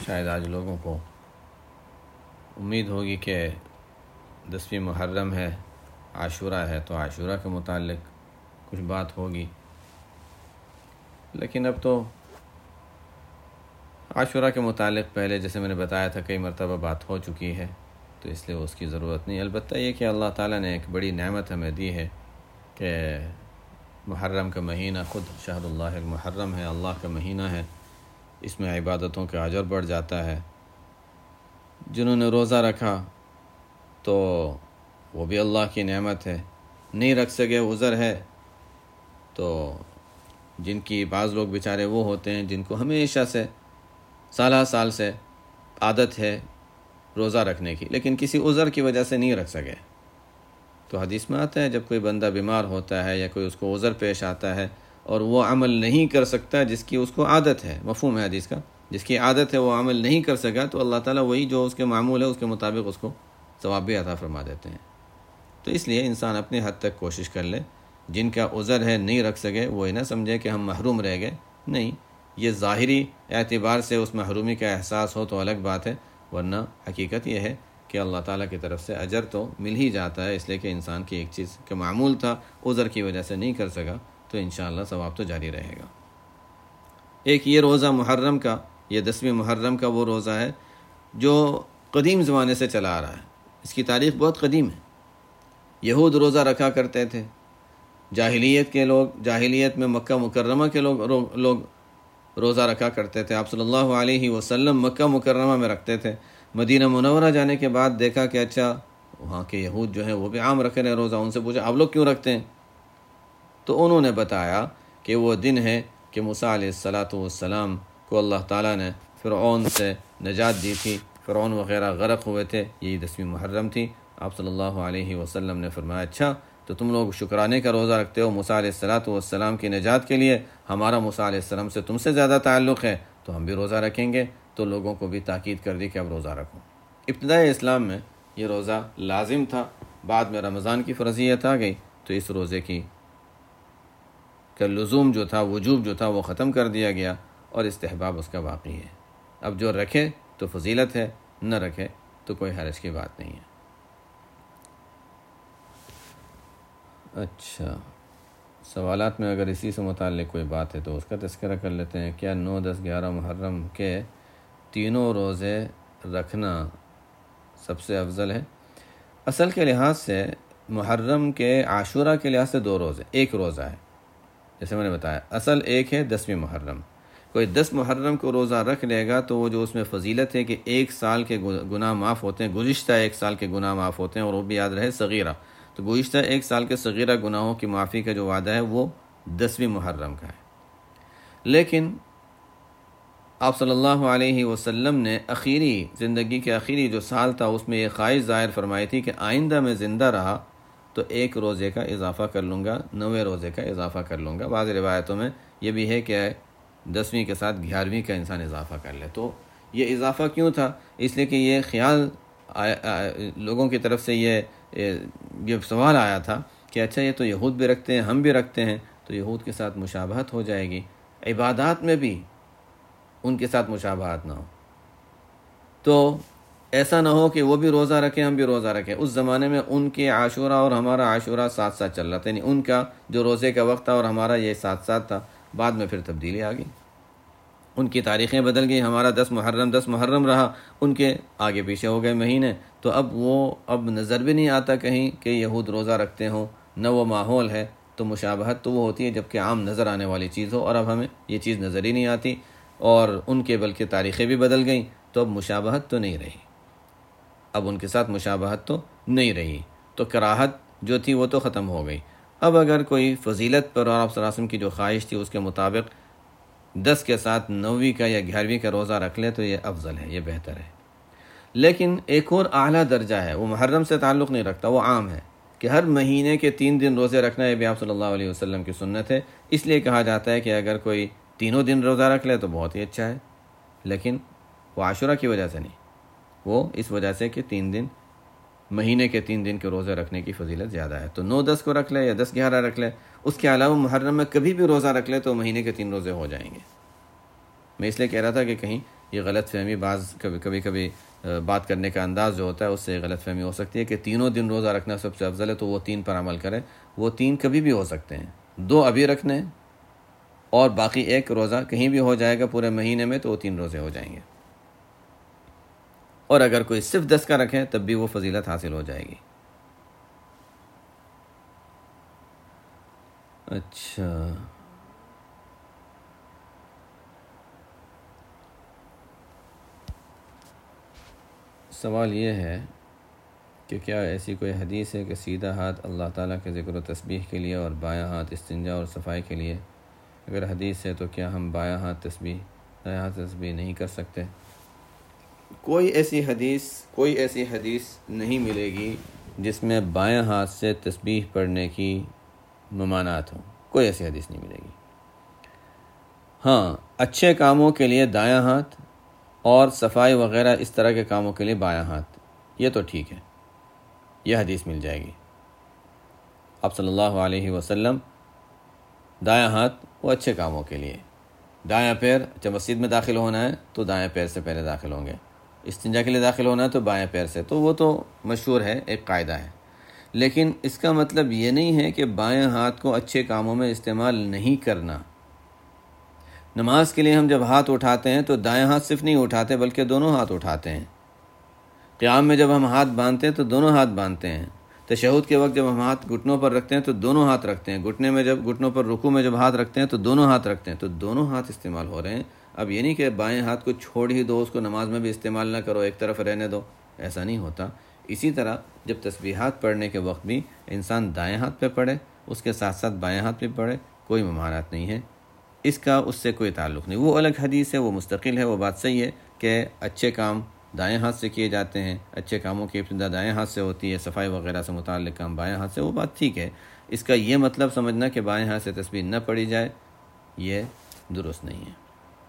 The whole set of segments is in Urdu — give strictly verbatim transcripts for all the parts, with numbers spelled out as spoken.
شاید آج لوگوں کو امید ہوگی کہ دسویں محرم ہے، عاشورہ ہے، تو عاشورہ کے متعلق کچھ بات ہوگی، لیکن اب تو عاشورہ کے متعلق پہلے جیسے میں نے بتایا تھا کئی مرتبہ بات ہو چکی ہے، تو اس لیے اس کی ضرورت نہیں۔ البتہ یہ کہ اللہ تعالیٰ نے ایک بڑی نعمت ہمیں دی ہے کہ محرم کا مہینہ خود شہر اللہ المحرم ہے، اللہ کا مہینہ ہے، اس میں عبادتوں کا اجر بڑھ جاتا ہے۔ جنہوں نے روزہ رکھا تو وہ بھی اللہ کی نعمت ہے، نہیں رکھ سکے عذر ہے، تو جن کی بعض لوگ بیچارے وہ ہوتے ہیں جن کو ہمیشہ سے سالہ سال سے عادت ہے روزہ رکھنے کی، لیکن کسی عذر کی وجہ سے نہیں رکھ سکے، تو حدیث میں آتا ہے جب کوئی بندہ بیمار ہوتا ہے یا کوئی اس کو عذر پیش آتا ہے اور وہ عمل نہیں کر سکتا جس کی اس کو عادت ہے، مفہوم ہے حدیث کا، جس کی عادت ہے وہ عمل نہیں کر سکا، تو اللہ تعالیٰ وہی جو اس کے معمول ہے اس کے مطابق اس کو ثواب بھی عطا فرما دیتے ہیں۔ تو اس لیے انسان اپنے حد تک کوشش کر لے، جن کا عذر ہے نہیں رکھ سکے وہ یہ نہ سمجھے کہ ہم محروم رہ گئے، نہیں، یہ ظاہری اعتبار سے اس محرومی کا احساس ہو تو الگ بات ہے، ورنہ حقیقت یہ ہے کہ اللہ تعالیٰ کی طرف سے اجر تو مل ہی جاتا ہے، اس لیے کہ انسان کی ایک چیز کا معمول تھا، عذر کی وجہ سے نہیں کر سکا، تو انشاءاللہ ثواب تو جاری رہے گا۔ ایک یہ روزہ محرم کا، یہ دسویں محرم کا وہ روزہ ہے جو قدیم زمانے سے چلا آ رہا ہے، اس کی تاریخ بہت قدیم ہے۔ یہود روزہ رکھا کرتے تھے، جاہلیت کے لوگ، جاہلیت میں مکہ مکرمہ کے لوگ لوگ روزہ رکھا کرتے تھے، آپ صلی اللہ علیہ وسلم مکہ مکرمہ میں رکھتے تھے۔ مدینہ منورہ جانے کے بعد دیکھا کہ اچھا وہاں کے یہود جو ہیں وہ بھی عام رکھ رہے ہیں روزہ، ان سے پوچھا آپ لوگ کیوں رکھتے ہیں؟ تو انہوں نے بتایا کہ وہ دن ہے کہ موسیٰ علیہ الصلاۃ والسلام کو اللہ تعالیٰ نے فرعون سے نجات دی تھی، فرعون وغیرہ غرق ہوئے تھے، یہی دسویں محرم تھی۔ آپ صلی اللہ علیہ وسلم نے فرمایا اچھا تو تم لوگ شکرانے کا روزہ رکھتے ہو موسیٰ علیہ الصلاۃ والسلام کی نجات کے لیے، ہمارا موسیٰ علیہ السلام سے تم سے زیادہ تعلق ہے تو ہم بھی روزہ رکھیں گے، تو لوگوں کو بھی تاکید کر دی کہ اب روزہ رکھو۔ ابتدائی اسلام میں یہ روزہ لازم تھا، بعد میں رمضان کی فرضیت آ گئی تو اس روزے کی کا لزوم جو تھا، وجوب جو تھا وہ ختم کر دیا گیا اور استحباب اس کا باقی ہے۔ اب جو رکھے تو فضیلت ہے، نہ رکھے تو کوئی حرج کی بات نہیں ہے۔ اچھا، سوالات میں اگر اسی سے متعلق کوئی بات ہے تو اس کا تذکرہ کر لیتے ہیں۔ کیا نو دس گیارہ محرم کے تینوں روزے رکھنا سب سے افضل ہے؟ اصل کے لحاظ سے محرم کے عاشورہ کے لحاظ سے دو روزے، ایک روزہ ہے، جیسے میں نے بتایا اصل ایک ہے دسویں محرم۔ کوئی دس محرم کو روزہ رکھ لے گا تو وہ جو اس میں فضیلت ہے کہ ایک سال کے گناہ معاف ہوتے ہیں، گزشتہ ایک سال کے گناہ معاف ہوتے ہیں، اور وہ بھی یاد رہے صغیرہ، تو گزشتہ ایک سال کے صغیرہ گناہوں کی معافی کا جو وعدہ ہے وہ دسویں محرم کا ہے۔ لیکن آپ صلی اللہ علیہ وسلم نے اخیری زندگی کے اخیری جو سال تھا اس میں یہ خواہش ظاہر فرمائی تھی کہ آئندہ میں زندہ رہا تو ایک روزے کا اضافہ کر لوں گا، نوے روزے کا اضافہ کر لوں گا۔ بعض روایتوں میں یہ بھی ہے کہ دسویں کے ساتھ گیارہویں کا انسان اضافہ کر لے۔ تو یہ اضافہ کیوں تھا؟ اس لیے کہ یہ خیال لوگوں کی طرف سے یہ یہ سوال آیا تھا کہ اچھا یہ تو یہود بھی رکھتے ہیں، ہم بھی رکھتے ہیں، تو یہود کے ساتھ مشابہت ہو جائے گی، عبادات میں بھی ان کے ساتھ مشابہت نہ ہو، تو ایسا نہ ہو کہ وہ بھی روزہ رکھیں ہم بھی روزہ رکھیں۔ اس زمانے میں ان کے عاشورہ اور ہمارا عاشورہ ساتھ ساتھ چل رہا تھا، یعنی ان کا جو روزے کا وقت تھا اور ہمارا یہ ساتھ ساتھ تھا، بعد میں پھر تبدیلی آ گئی، ان کی تاریخیں بدل گئی، ہمارا دس محرم دس محرم رہا، ان کے آگے پیچھے ہو گئے مہینے، تو اب وہ اب نظر بھی نہیں آتا کہیں کہ یہود روزہ رکھتے ہوں، نہ وہ ماحول ہے، تو مشابہت تو وہ ہوتی ہے جب کہ عام نظر آنے والی چیز ہو، اور اب ہمیں یہ چیز نظر ہی نہیں آتی، اور ان کے بلکہ تاریخیں بھی بدل گئیں، تو اب مشابہت تو نہیں رہی، اب ان کے ساتھ مشابہت تو نہیں رہی، تو کراہت جو تھی وہ تو ختم ہو گئی۔ اب اگر کوئی فضیلت پر اور آپ صلی اللہ علیہ وسلم کی جو خواہش تھی اس کے مطابق دس کے ساتھ نویں کا یا گیارہویں کا روزہ رکھ لے تو یہ افضل ہے، یہ بہتر ہے۔ لیکن ایک اور اعلیٰ درجہ ہے، وہ محرم سے تعلق نہیں رکھتا، وہ عام ہے کہ ہر مہینے کے تین دن روزے رکھنا، یہ بھی آپ صلی اللہ علیہ وسلم کی سنت ہے۔ اس لیے کہا جاتا ہے کہ اگر کوئی تینوں دن روزہ رکھ لے تو بہت ہی اچھا ہے، لیکن وہ عاشورہ کی وجہ سے نہیں، وہ اس وجہ سے کہ تین دن مہینے کے تین دن کے روزے رکھنے کی فضیلت زیادہ ہے، تو نو دس کو رکھ لے یا دس گیارہ رکھ لے، اس کے علاوہ محرم میں کبھی بھی روزہ رکھ لے تو مہینے کے تین روزے ہو جائیں گے۔ میں اس لیے کہہ رہا تھا کہ کہیں یہ غلط فہمی بعض کبھی کبھی کبھی بات کرنے کا انداز جو ہوتا ہے اس سے غلط فہمی ہو سکتی ہے کہ تینوں دن روزہ رکھنا سب سے افضل ہے، تو وہ تین پر عمل کرے۔ وہ تین کبھی بھی ہو سکتے ہیں، دو ابھی رکھنے اور باقی ایک روزہ کہیں بھی ہو جائے گا پورے مہینے میں، تو وہ تین روزے ہو جائیں گے۔ اور اگر کوئی صرف دس کا رکھے تب بھی وہ فضیلت حاصل ہو جائے گی۔ اچھا، سوال یہ ہے کہ کیا ایسی کوئی حدیث ہے کہ سیدھا ہاتھ اللہ تعالیٰ کے ذکر و تسبیح کے لیے اور بایاں ہاتھ استنجا اور صفائی کے لیے؟ اگر حدیث ہے تو کیا ہم بایاں ہاتھ تسبیح دایاں ہاتھ تسبیح نہیں کر سکتے؟ کوئی ایسی حدیث کوئی ایسی حدیث نہیں ملے گی جس میں بایاں ہاتھ سے تسبیح پڑھنے کی ممانعت ہو، کوئی ایسی حدیث نہیں ملے گی۔ ہاں، اچھے کاموں کے لیے دایاں ہاتھ اور صفائی وغیرہ اس طرح کے کاموں کے لیے بایاں ہاتھ، یہ تو ٹھیک ہے، یہ حدیث مل جائے گی۔ آپ صلی اللہ علیہ وسلم دایاں ہاتھ وہ اچھے کاموں کے لیے، دایاں پیر جب مسجد میں داخل ہونا ہے تو دایاں پیر سے پہلے داخل ہوں گے، استنجا کے لیے داخل ہونا ہے تو بایاں پیر سے، تو وہ تو مشہور ہے، ایک قاعدہ ہے۔ لیکن اس کا مطلب یہ نہیں ہے کہ بایاں ہاتھ کو اچھے کاموں میں استعمال نہیں کرنا۔ نماز کے لیے ہم جب ہاتھ اٹھاتے ہیں تو دایاں ہاتھ صرف نہیں اٹھاتے بلکہ دونوں ہاتھ اٹھاتے ہیں۔ قیام میں جب ہم ہاتھ باندھتے ہیں تو دونوں ہاتھ باندھتے ہیں۔ تشہد کے وقت جب ہم ہاتھ گھٹنوں پر رکھتے ہیں تو دونوں ہاتھ رکھتے ہیں، گھٹنے میں جب گھٹنوں پر رکوع میں جب ہاتھ رکھتے ہیں تو دونوں ہاتھ رکھتے ہیں، تو دونوں ہاتھ استعمال ہو رہے ہیں۔ اب یہ نہیں کہ بائیں ہاتھ کو چھوڑ ہی دو، اس کو نماز میں بھی استعمال نہ کرو، ایک طرف رہنے دو، ایسا نہیں ہوتا۔ اسی طرح جب تسبیحات پڑھنے کے وقت بھی انسان دائیں ہاتھ پہ پڑھے، اس کے ساتھ ساتھ بائیں ہاتھ پہ پڑھے، کوئی ممانعت نہیں ہے، اس کا اس سے کوئی تعلق نہیں۔ وہ الگ حدیث ہے، وہ مستقل ہے، وہ بات صحیح ہے کہ اچھے کام دائیں ہاتھ سے کیے جاتے ہیں، اچھے کاموں کی ابتدا دائیں ہاتھ سے ہوتی ہے، صفائی وغیرہ سے متعلق کام بائیں ہاتھ سے، وہ بات ٹھیک ہے۔ اس کا یہ مطلب سمجھنا کہ بائیں ہاتھ سے تسبیح نہ پڑھی جائے، یہ درست نہیں ہے۔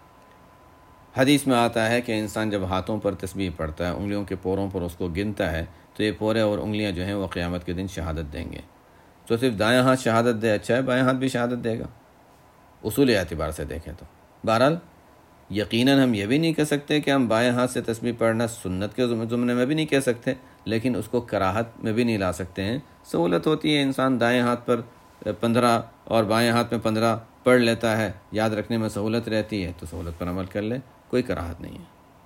حدیث میں آتا ہے کہ انسان جب ہاتھوں پر تسبیح پڑھتا ہے، انگلیوں کے پوروں پر اس کو گنتا ہے، تو یہ پورے اور انگلیاں جو ہیں وہ قیامت کے دن شہادت دیں گے۔ تو صرف دائیں ہاتھ شہادت دے اچھا ہے، بائیں ہاتھ بھی شہادت دے گا، اصول اعتبار سے دیکھیں تو۔ بہرحال یقیناً ہم یہ بھی نہیں کہہ سکتے کہ ہم بائیں ہاتھ سے تسبیح پڑھنا سنت کے زمرے میں بھی نہیں کہہ سکتے، لیکن اس کو کراہت میں بھی نہیں لا سکتے ہیں۔ سہولت ہوتی ہے، انسان دائیں ہاتھ پر پندرہ اور بائیں ہاتھ میں پندرہ پڑھ لیتا ہے، یاد رکھنے میں سہولت رہتی ہے، تو سہولت پر عمل کر لے، کوئی کراہت نہیں ہے۔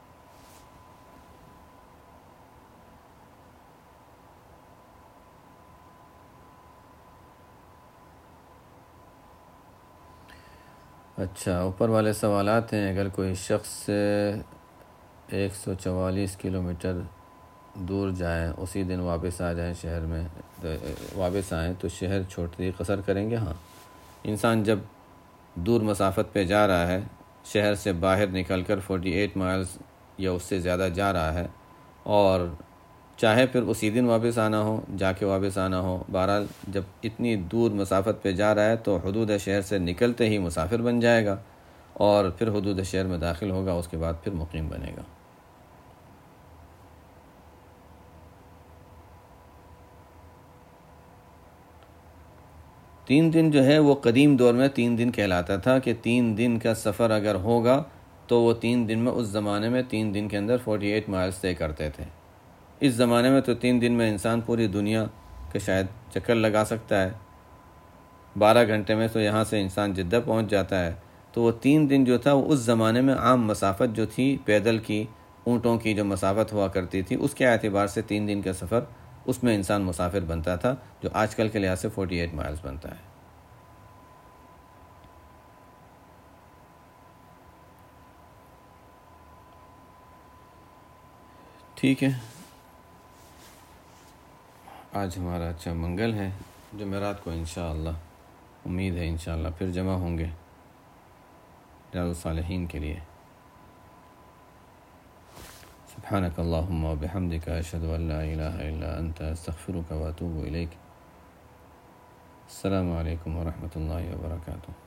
اچھا، اوپر والے سوالات ہیں۔ اگر کوئی شخص ایک سو چوالیس کلو میٹر دور جائیں، اسی دن واپس آ جائیں شہر میں واپس آئیں تو شہر چھوٹی قصر کریں گے؟ ہاں، انسان جب دور مسافت پہ جا رہا ہے، شہر سے باہر نکل کر فورٹی ایٹ مائلز یا اس سے زیادہ جا رہا ہے، اور چاہے پھر اسی دن واپس آنا ہو، جا کے واپس آنا ہو، بہرحال جب اتنی دور مسافت پہ جا رہا ہے تو حدود شہر سے نکلتے ہی مسافر بن جائے گا، اور پھر حدود شہر میں داخل ہوگا، اس کے بعد پھر مقیم بنے گا۔ تین دن جو ہے وہ قدیم دور میں تین دن کہلاتا تھا کہ تین دن کا سفر اگر ہوگا تو وہ تین دن میں، اس زمانے میں تین دن کے اندر فورٹی ایٹ مائلز طے کرتے تھے۔ اس زمانے میں تو تین دن میں انسان پوری دنیا کے شاید چکر لگا سکتا ہے، بارہ گھنٹے میں تو یہاں سے انسان جدہ پہنچ جاتا ہے۔ تو وہ تین دن جو تھا وہ اس زمانے میں عام مسافت جو تھی، پیدل کی، اونٹوں کی جو مسافت ہوا کرتی تھی، اس کے اعتبار سے تین دن کا سفر اس میں انسان مسافر بنتا تھا، جو آج کل کے لحاظ سے فورٹی ایٹ مائلز بنتا ہے۔ ٹھیک ہے، آج ہمارا اچھا منگل ہے، جمعرات کو انشاءاللہ امید ہے انشاءاللہ پھر جمع ہوں گے ریاض الصالحین کے لیے۔ سبحانک اللہم و بحمدک، اشہد ان لا الہ الا انت، استغفرک و اتوب الیک۔ السلام علیکم ورحمۃ اللہ وبرکاتہ۔